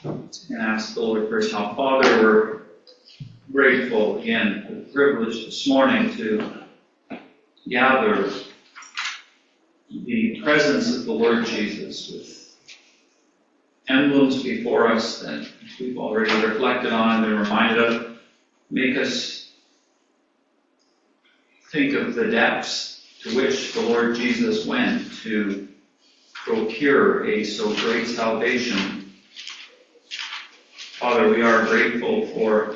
And ask the Lord for his help. Father, we're grateful again for the privilege this morning to gather the presence of the Lord Jesus with emblems before us that we've already reflected on and been reminded of. Make us think of the depths to which the Lord Jesus went to procure a so great salvation. Father, we are grateful for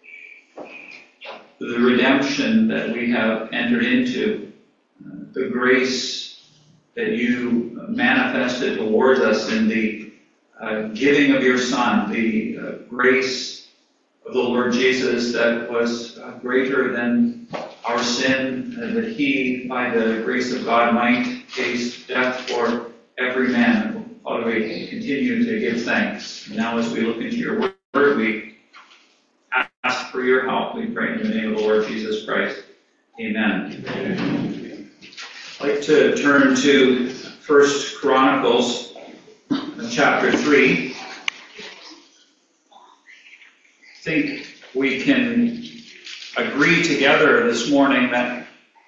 the redemption that we have entered into, the grace that you manifested towards us in the giving of your Son, the grace of the Lord Jesus that was greater than our sin, that he, by the grace of God, might taste death for every man. Father, we continue to give thanks. And now as we look into your word, we ask for your help. We pray in the name of the Lord Jesus Christ. Amen. Amen. I'd like to turn to 1 Chronicles chapter 3. I think we can agree together this morning that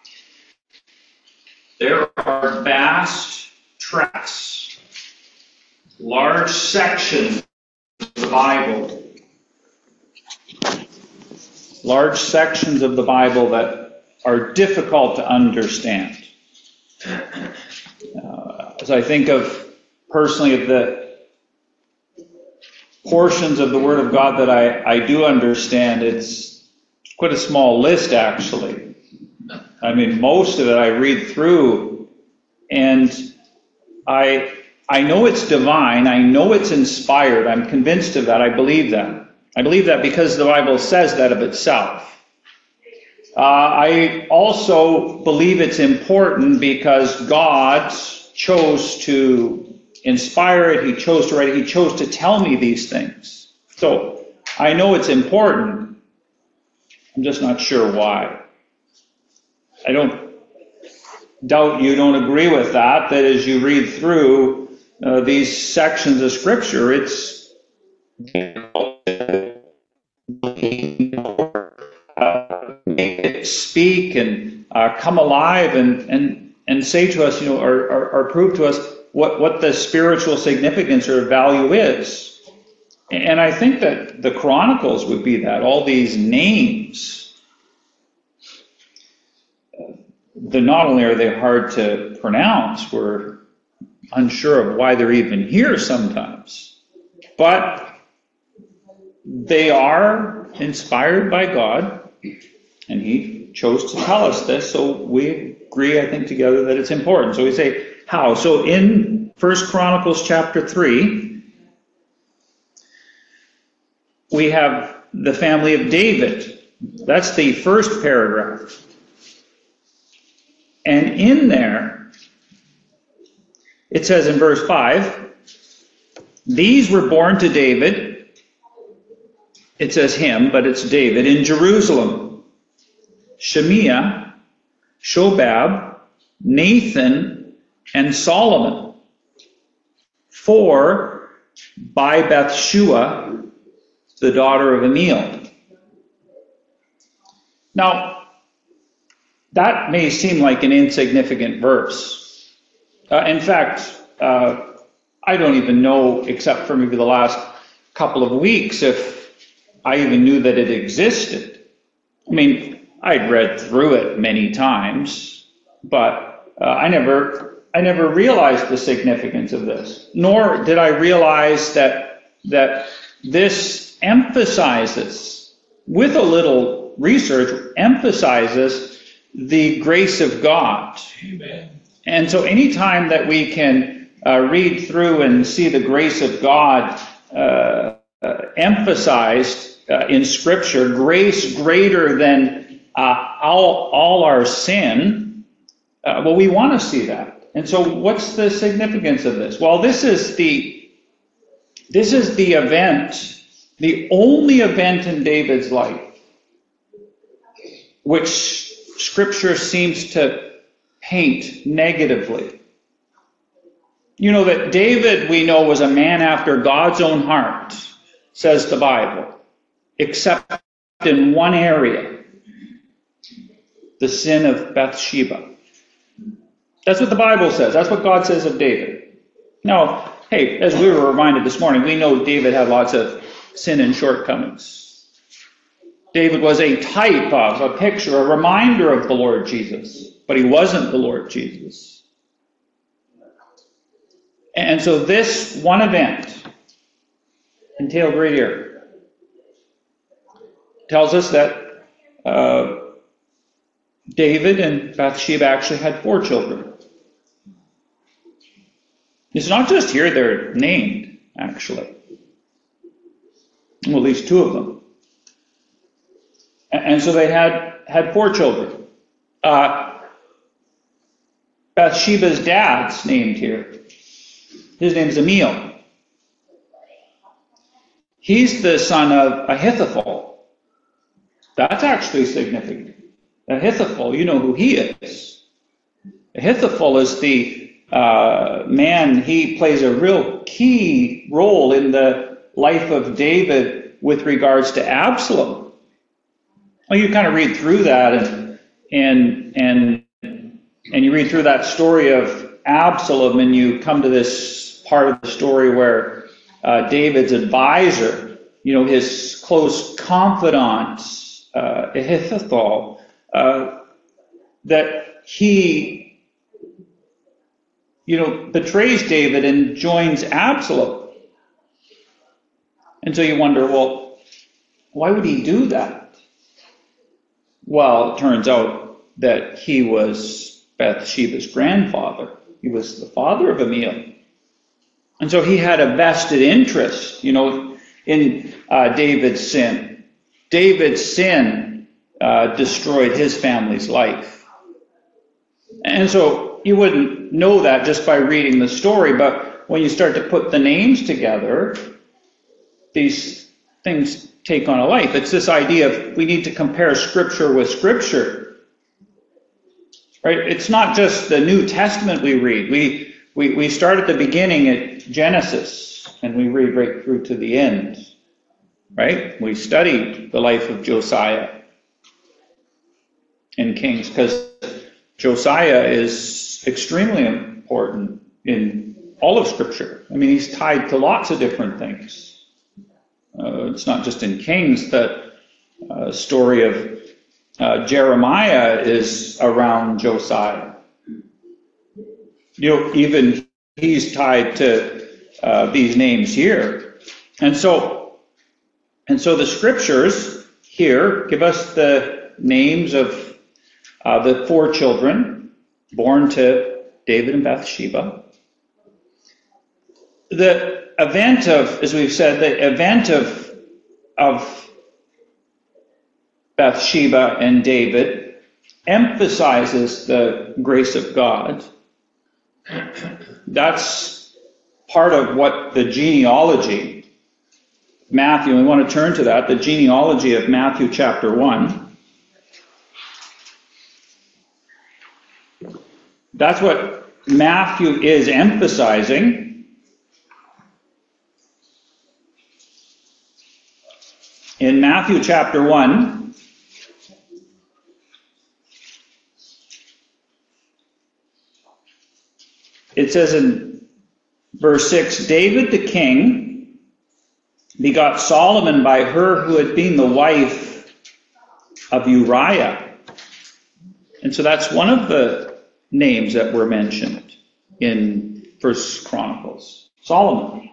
there are vast tracts, large sections of the Bible, that are difficult to understand. As I think personally of the portions of the Word of God that I do understand, it's quite a small list, actually. I mean, most of it I read through, and I know it's divine. I know it's inspired. I'm convinced of that. I believe that. I believe that because the Bible says that of itself. I also believe it's important because God chose to inspire it. He chose to write it. He chose to tell me these things. So I know it's important. I'm just not sure why. I don't doubt you don't agree with that as you read through these sections of Scripture, it's make it speak and come alive and say to us, or prove to us what the spiritual significance or value is. And I think that the Chronicles would be that. All these names, not only are they hard to pronounce, we're unsure of why they're even here sometimes, but they are inspired by God, and he chose to tell us this, so we agree, I think, together that it's important. So we say, how? So in 1 Chronicles chapter 3, we have the family of David. That's the first paragraph. And in there, it says in verse 5, these were born to David. It says him, but it's David, in Jerusalem. Shemiah, Shobab, Nathan, and Solomon. 4 by Bathshua, the daughter of Amiel. Now, that may seem like an insignificant verse. In fact, I don't even know, except for maybe the last couple of weeks, if I even knew that it existed. I mean, I'd read through it many times, but I never realized the significance of this. Nor did I realize that this emphasizes, with a little research, emphasizes the grace of God. Amen. And so anytime that we can read through and see the grace of God emphasized in Scripture, grace greater than all our sin, well, we want to see that. And so what's the significance of this? Well, this is the event, the only event in David's life, which Scripture seems to paint negatively. You know that David, we know, was a man after God's own heart, says the Bible, except in one area, the sin of Bathsheba. That's what the Bible says. That's what God says of David. Now, hey, as we were reminded this morning, we know David had lots of sin and shortcomings. David was a type of, a picture, a reminder of the Lord Jesus, but he wasn't the Lord Jesus. And so this one event entailed right here tells us that David and Bathsheba actually had 4 children. It's not just here they're named, actually. Well, at least 2 of them. And so they had 4 children. Bathsheba's dad's named here. His name's Emil. He's the son of Ahithophel. That's actually significant. Ahithophel, you know who he is. Ahithophel is the man, he plays a real key role in the life of David with regards to Absalom. Well, you kind of read through that and you read through that story of Absalom, and you come to this part of the story where David's advisor, you know, his close confidant, Ahithophel, that he, you know, betrays David and joins Absalom. And so you wonder, well, why would he do that? Well, it turns out that he was Bathsheba's grandfather. He was the father of Emil. And so he had a vested interest, you know, in David's sin. David's sin destroyed his family's life. And so you wouldn't know that just by reading the story, but when you start to put the names together, these things take on a life. It's this idea of we need to compare Scripture with Scripture. Right? It's not just the New Testament we read. We start at the beginning at Genesis, and we read right through to the end. Right? We study the life of Josiah in Kings, because Josiah is extremely important in all of Scripture. I mean, he's tied to lots of different things. It's not just in Kings. The story of Jeremiah is around Josiah. You know, even he's tied to these names here. And so the Scriptures here give us the names of the 4 children born to David and Bathsheba. The event of, as we've said, the event of Bathsheba and David emphasizes the grace of God. That's part of what the genealogy, Matthew, we want to turn to that, the genealogy of Matthew chapter 1. That's what Matthew is emphasizing. In Matthew chapter 1, it says in verse 6, David the king begot Solomon by her who had been the wife of Uriah. And so that's one of the names that were mentioned in First Chronicles, Solomon.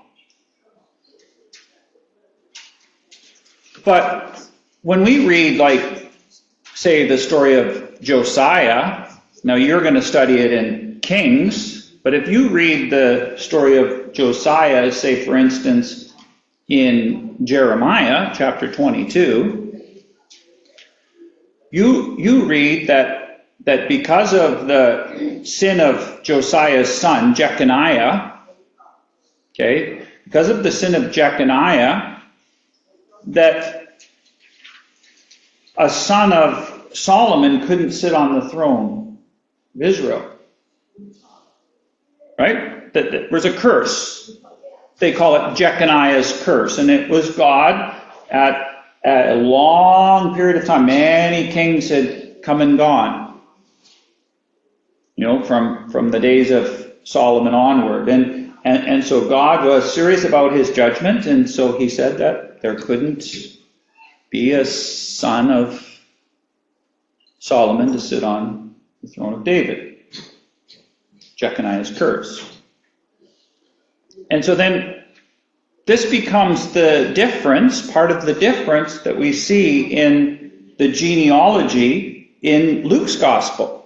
But when we read, like, say, the story of Josiah, now you're going to study it in Kings, but if you read the story of Josiah, say, for instance, in Jeremiah chapter 22, you read that because of the sin of Josiah's son, Jeconiah, okay, because of the sin of Jeconiah, that a son of Solomon couldn't sit on the throne of Israel. Right? that there was a curse. They call it Jeconiah's curse. And it was God at a long period of time. Many kings had come and gone, from the days of Solomon onward. And so God was serious about his judgment, and so he said that there couldn't be a son of Solomon to sit on the throne of David. Jeconiah's curse. And so then this becomes the difference, part of the difference that we see in the genealogy in Luke's gospel.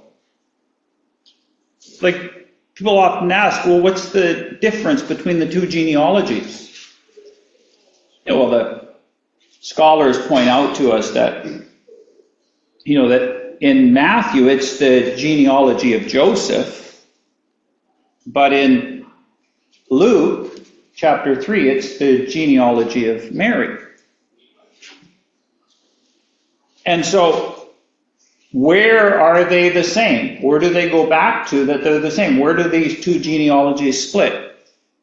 Like, people often ask, well, what's the difference between the two genealogies? Well, the scholars point out to us that, that in Matthew it's the genealogy of Joseph, but in Luke chapter 3 it's the genealogy of Mary. And so, where are they the same? Where do they go back to that they're the same? Where do these two genealogies split?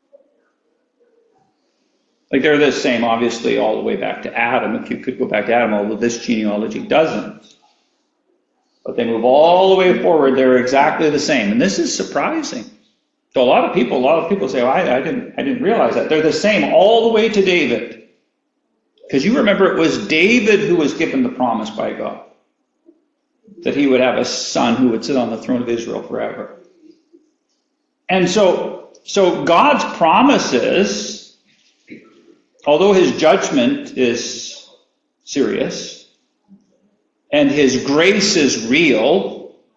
Like, they're the same, obviously, all the way back to Adam, if you could go back to Adam, although this genealogy doesn't. But they move all the way forward, they're exactly the same. And this is surprising. So a lot of people say, well, I didn't realize that. They're the same all the way to David. Because you remember it was David who was given the promise by God that he would have a son who would sit on the throne of Israel forever. And so God's promises, although his judgment is serious and his grace is real,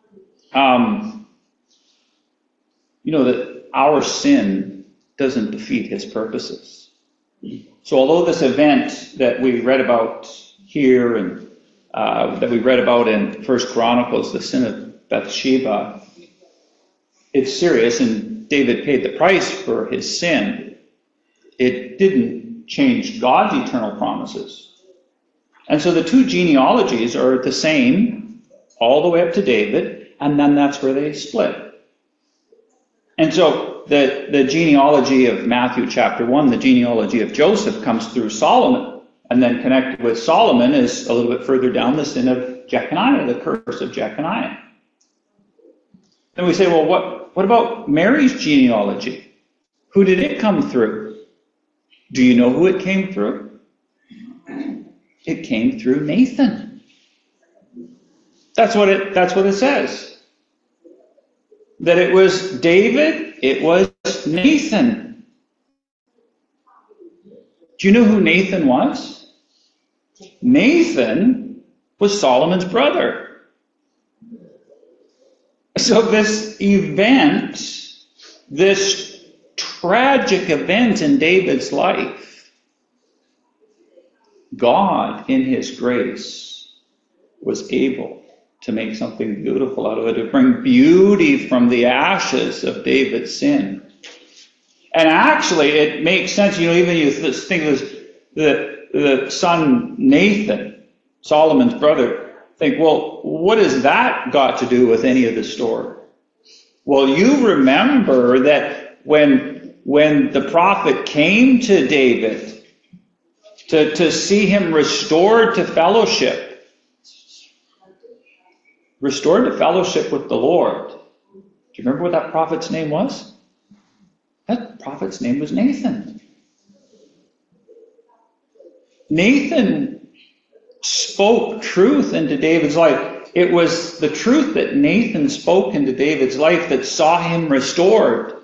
that our sin doesn't defeat his purposes. So although this event that we read about here and that we read about in 1 Chronicles, the sin of Bathsheba, it's serious, and David paid the price for his sin. It didn't change God's eternal promises. And so the two genealogies are the same all the way up to David, and then that's where they split. And so the genealogy of Matthew chapter 1, the genealogy of Joseph, comes through Solomon. And then connected with Solomon is a little bit further down the sin of Jeconiah, the curse of Jeconiah. Then we say, well, what about Mary's genealogy? Who did it come through? Do you know who it came through? It came through Nathan. That's what it says. That it was David, it was Nathan. Do you know who Nathan was? Nathan was Solomon's brother. So this event, this tragic event in David's life, God, in his grace, was able to make something beautiful out of it, to bring beauty from the ashes of David's sin. And actually, it makes sense, even you think of the son Nathan, Solomon's brother, think, well, what has that got to do with any of the story? Well, you remember that when the prophet came to David to see him restored to fellowship with the Lord. Do you remember what that prophet's name was? That prophet's name was Nathan. Nathan spoke truth into David's life. It was the truth that Nathan spoke into David's life that saw him restored.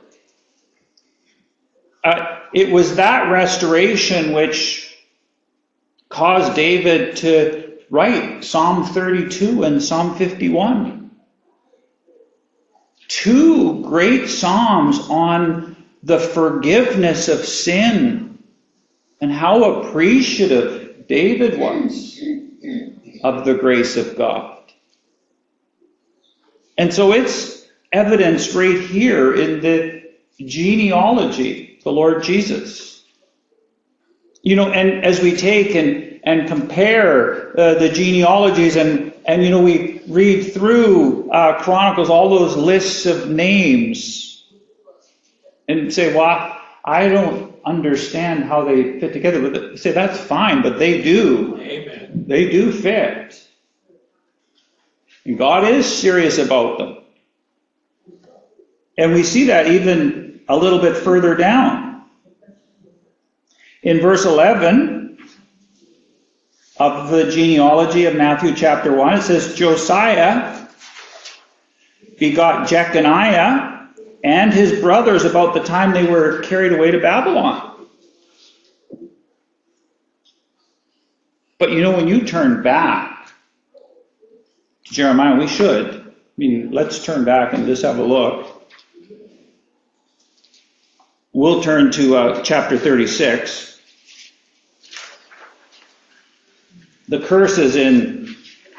It was that restoration which caused David to write Psalm 32 and Psalm 51. Two great psalms on the forgiveness of sin and how appreciative David was of the grace of God. And so it's evidenced right here in the genealogy, the Lord Jesus. And as we take and compare the genealogies and we read through Chronicles, all those lists of names, and say, well, I don't understand how they fit together. But say, that's fine, but they do. Amen. They do fit. And God is serious about them. And we see that even a little bit further down. In verse 11 of the genealogy of Matthew chapter 1, it says, Josiah begot Jeconiah and his brothers about the time they were carried away to Babylon. But you know, when you turn back to Jeremiah, we should. I mean, let's turn back and just have a look. We'll turn to chapter 36. The curse is in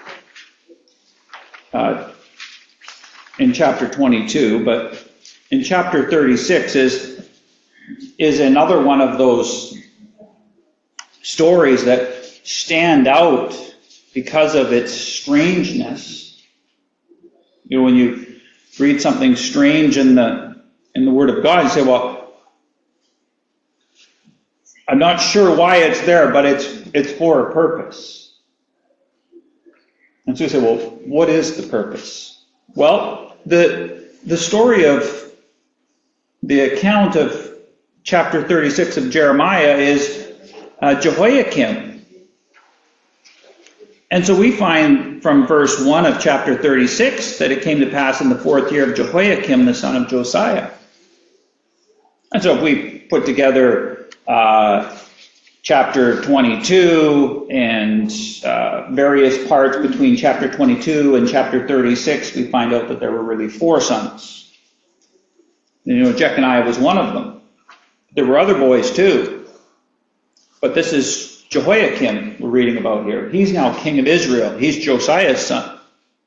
chapter 22, but in chapter 36 is another one of those stories that stand out because of its strangeness. You know, when you read something strange in the Word of God, you say, well, I'm not sure why it's there, but it's for a purpose. And so you say, well, what is the purpose? Well, the story of the account of chapter 36 of Jeremiah is Jehoiakim. And so we find from verse 1 of chapter 36 that it came to pass in the 4th year of Jehoiakim, the son of Josiah. And so if we put together chapter 22 and various parts between chapter 22 and chapter 36, we find out that there were really 4 sons. And, you know, Jeconiah was one of them. There were other boys too. But this is Jehoiakim we're reading about here. He's now king of Israel. He's Josiah's son.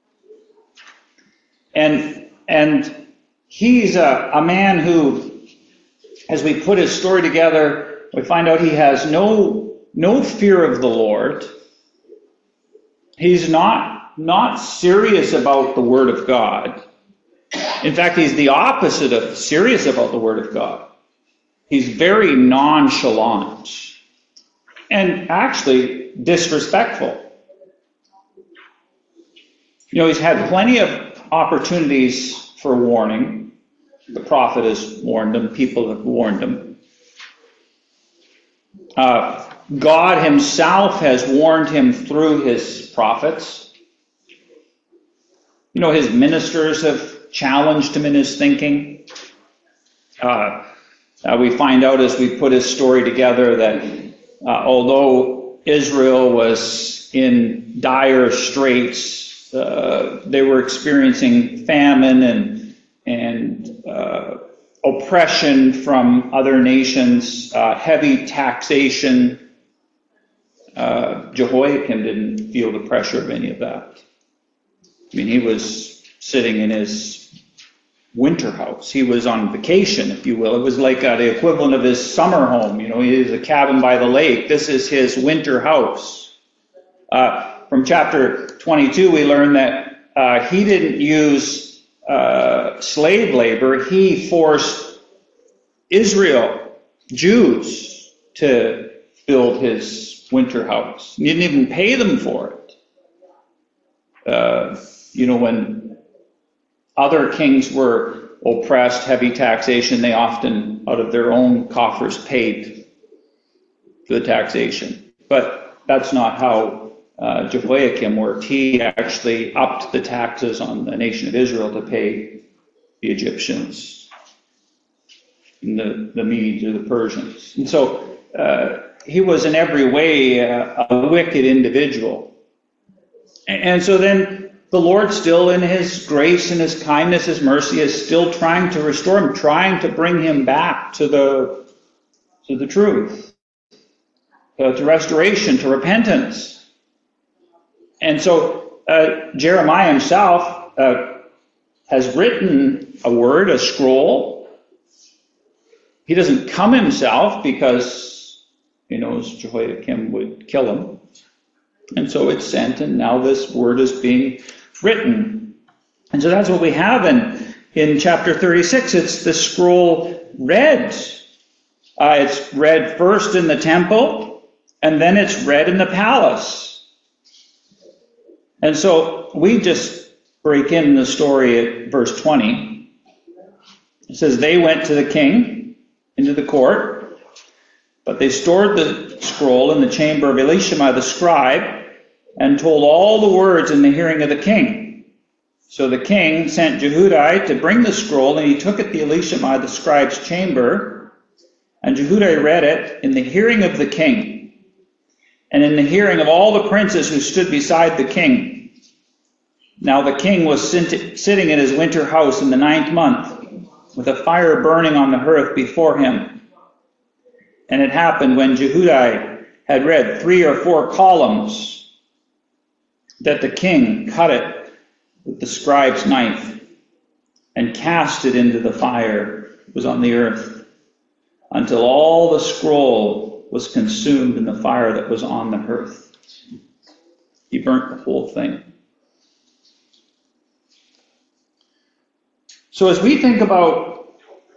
And he's a man who, as we put his story together, we find out he has no fear of the Lord. He's not serious about the Word of God. In fact, he's the opposite of serious about the Word of God. He's very nonchalant and actually disrespectful. You know, he's had plenty of opportunities for warning. The prophet has warned him. People have warned him. God himself has warned him through his prophets. You know, his ministers have challenged him in his thinking. We find out as we put his story together that although Israel was in dire straits, they were experiencing famine and oppression from other nations, heavy taxation. Jehoiakim didn't feel the pressure of any of that. I mean, he was sitting in his winter house. He was on vacation, if you will. It was like the equivalent of his summer home. You know, he has a cabin by the lake. This is his winter house. From chapter 22, we learn that he didn't use slave labor. He forced Israel, Jews, to build his winter house. He didn't even pay them for it. You know, when other kings were oppressed, heavy taxation, they often, out of their own coffers, paid for the taxation. But that's not how Jehoiakim worked. He actually upped the taxes on the nation of Israel to pay the Egyptians, and the Medes or the Persians. And so he was in every way a wicked individual. And so then the Lord, still in his grace and his kindness, his mercy, is still trying to restore him, trying to bring him back to the truth, to restoration, to repentance. And so Jeremiah himself has written a word, a scroll. He doesn't come himself because he knows Jehoiakim would kill him. And so it's sent, and now this word is being written. And so that's what we have In chapter 36, it's the scroll read. It's read first in the temple, and then it's read in the palace. And so we just break in the story at verse 20. It says, they went to the king into the court, but they stored the scroll in the chamber of Elishama the scribe and told all the words in the hearing of the king. So the king sent Jehudi to bring the scroll, and he took it to Elishama the scribe's chamber, and Jehudi read it in the hearing of the king and in the hearing of all the princes who stood beside the king. Now the king was sitting in his winter house in the 9th month, with a fire burning on the hearth before him. And it happened when Jehudi had read 3 or 4 columns that the king cut it with the scribe's knife and cast it into the fire that was on the earth, until all the scroll was consumed in the fire that was on the hearth. He burnt the whole thing. So as we think about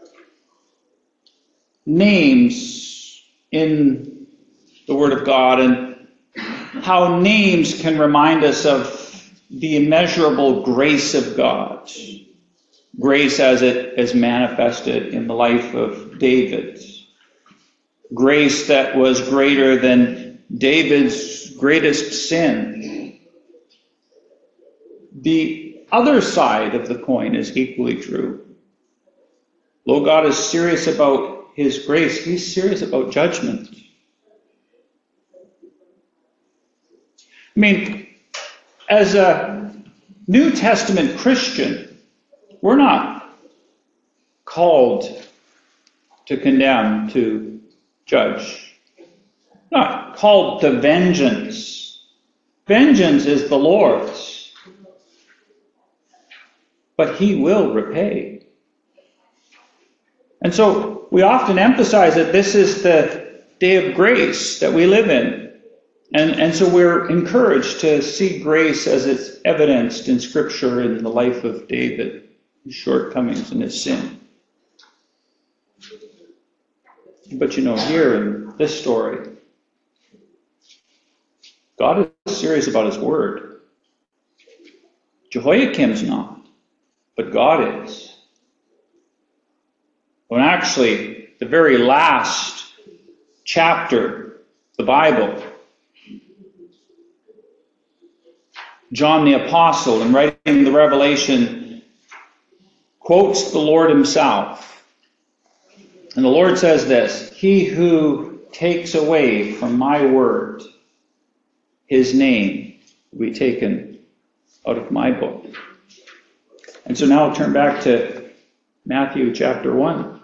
names in the Word of God and how names can remind us of the immeasurable grace of God, grace as it is manifested in the life of David, grace that was greater than David's greatest sin. The other side of the coin is equally true. Though God is serious about his grace, he's serious about judgment. I mean, as a New Testament Christian, we're not called to condemn, to judge. Not called to vengeance. Vengeance is the Lord's. But he will repay. And so we often emphasize that this is the day of grace that we live in. And so we're encouraged to see grace as it's evidenced in Scripture in the life of David, his shortcomings and his sin. But here in this story, God is serious about his word. Jehoiakim's not. But God is. When actually, the very last chapter of the Bible, John the Apostle, in writing the Revelation, quotes the Lord himself. And the Lord says this, he who takes away from my word, his name will be taken out of my book. And so now I'll turn back to Matthew chapter 1.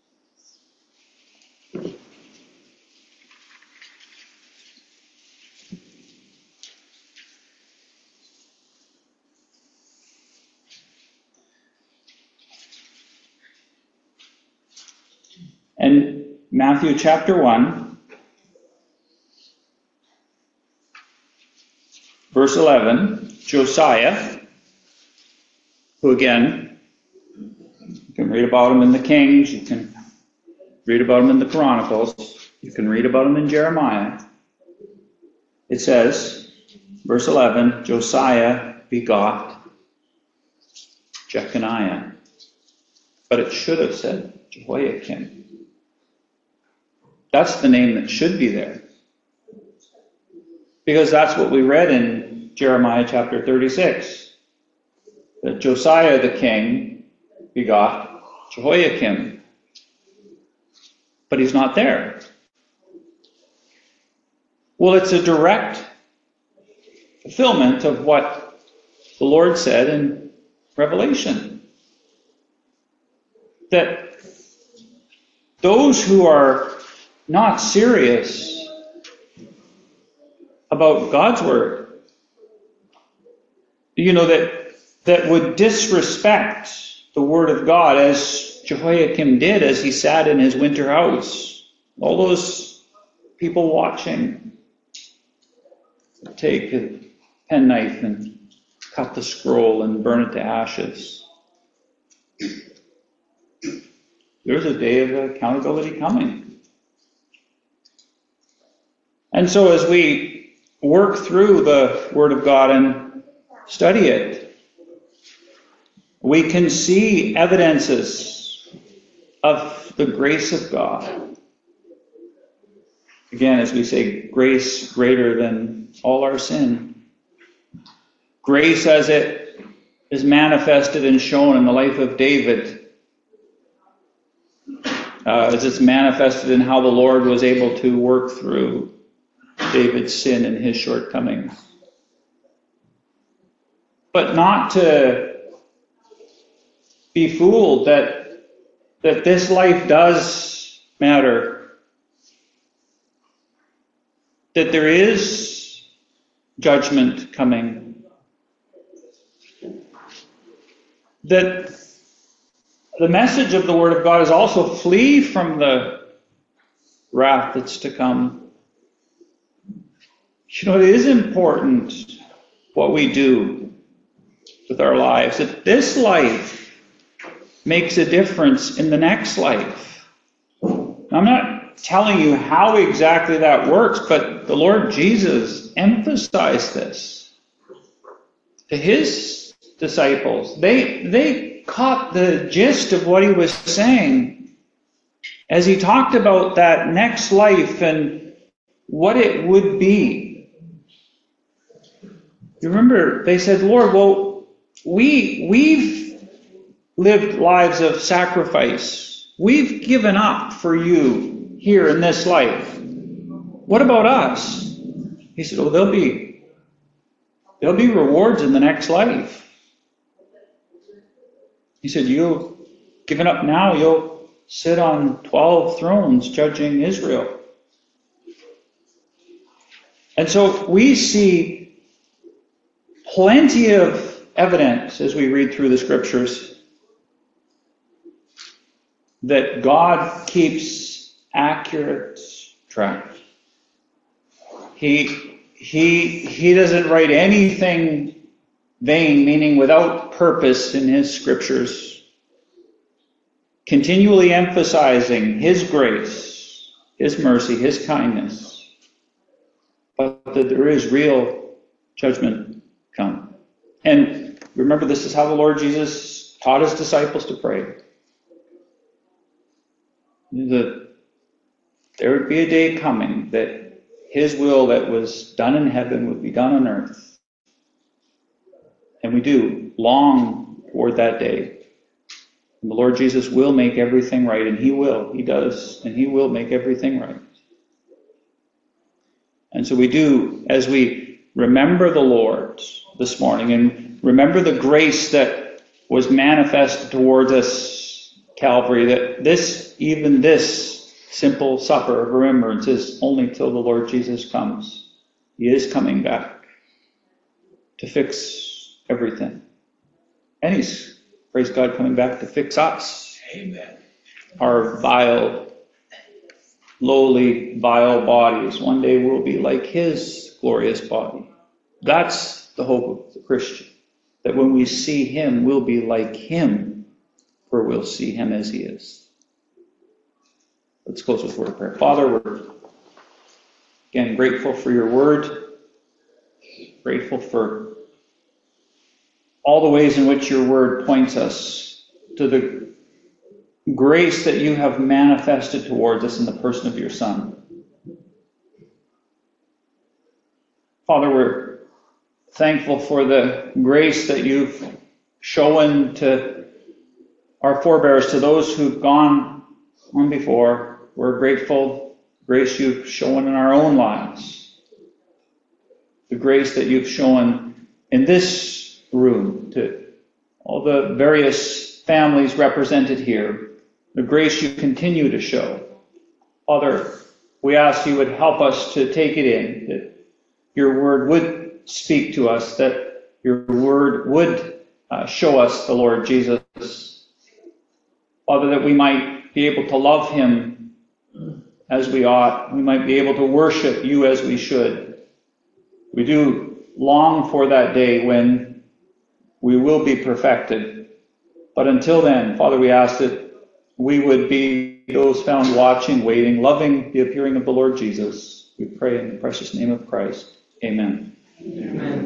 And Matthew chapter 1, verse 11, Josiah, who again, you can read about him in the Kings, you can read about him in the Chronicles, you can read about him in Jeremiah. It says, verse 11, Josiah begot Jeconiah. But it should have said Jehoiakim. That's the name that should be there. Because that's what we read in Jeremiah chapter 36. That Josiah the king begot Jehoiakim. But he's not there. Well, it's a direct fulfillment of what the Lord said in Revelation. That those who are not serious about God's word, that would disrespect the word of God as Jehoiakim did as he sat in his winter house. All those people watching take a penknife and cut the scroll and burn it to ashes. There's a day of accountability coming. And so as we work through the Word of God and study it, we can see evidences of the grace of God. Again, as we say, grace greater than all our sin. Grace as it is manifested and shown in the life of David, as it's manifested in how the Lord was able to work through David's sin and his shortcomings. But not to be fooled that this life does matter, that there is judgment coming, that the message of the Word of God is also flee from the wrath that's to come. You know, it is important what we do with our lives. That this life makes a difference in the next life. I'm not telling you how exactly that works, but the Lord Jesus emphasized this to his disciples. They caught the gist of what he was saying as he talked about that next life and what it would be. You remember, they said, Lord, well, we've lived lives of sacrifice. We've given up for you here in this life. What about us? He said, oh, there'll be rewards in the next life. He said, you've given up now, you'll sit on 12 thrones judging Israel. And so we see plenty of evidence as we read through the scriptures that God keeps accurate track. He doesn't write anything vain, meaning without purpose in his scriptures, continually emphasizing his grace, his mercy, his kindness, but that there is real judgment come. And remember, this is how the Lord Jesus taught his disciples to pray. That there would be a day coming that his will that was done in heaven would be done on earth. And we do long toward that day. And the Lord Jesus will make everything right, and he will. He does, and he will make everything right. And so we do, as we remember the Lord this morning, and remember the grace that was manifested towards us, Calvary, that even this simple supper of remembrance is only till the Lord Jesus comes. He is coming back to fix everything. And he's, praise God, coming back to fix us. Amen. Our vile, lowly, vile bodies one day will be like his glorious body. That's the hope of the Christian. That when we see him, we'll be like him, for we'll see him as he is. Let's close with a word of prayer. Father, we're again grateful for your word. Grateful for all the ways in which your word points us to the grace that you have manifested towards us in the person of your Son. Father, we're thankful for the grace that you've shown to our forebears, to those who've gone on before. We're grateful for the grace you've shown in our own lives, the grace that you've shown in this room, to all the various families represented here, the grace you continue to show. Father, we ask you would help us to take it in, that your word would speak to us, that your word would show us the Lord Jesus. Father, that we might be able to love him as we ought. We might be able to worship you as we should. We do long for that day when we will be perfected, But until then, Father, we ask that we would be those found watching, waiting, loving the appearing of the Lord Jesus. We pray in the precious name of Christ. Amen.